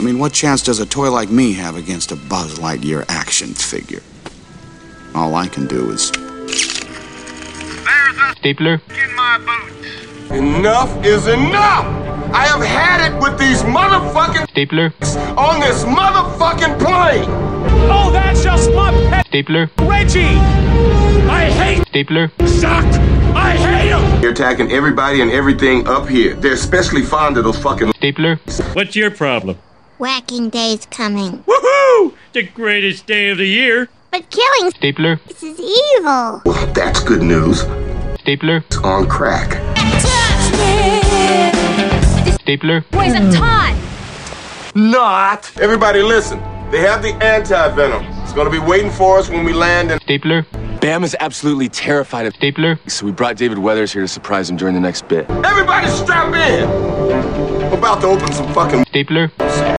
I mean, what chance does a toy like me have against a Buzz Lightyear action figure? All I can do is... There's a Stapler. in my boots. Enough is enough! I have had it with these motherfucking Stapler. on this motherfucking plane! Oh, that's just my pet Stapler. Reggie! I hate Stapler. Shock! I hate him! They're attacking everybody and everything up here. They're especially fond of those fucking... Stapler. What's your problem? Whacking day's coming. Woohoo! The greatest day of the year. But killing Stapler. this is evil. Well, that's good news. Stapler. It's on crack. Stapler. Waste of time. Not! Everybody listen. They have the anti-venom. It's gonna be waiting for us when we land in... Stapler. Bam is absolutely terrified of Stapler. so we brought David Weathers here to surprise him during the next bit. Everybody strap in! We're about to open some fucking... Stapler.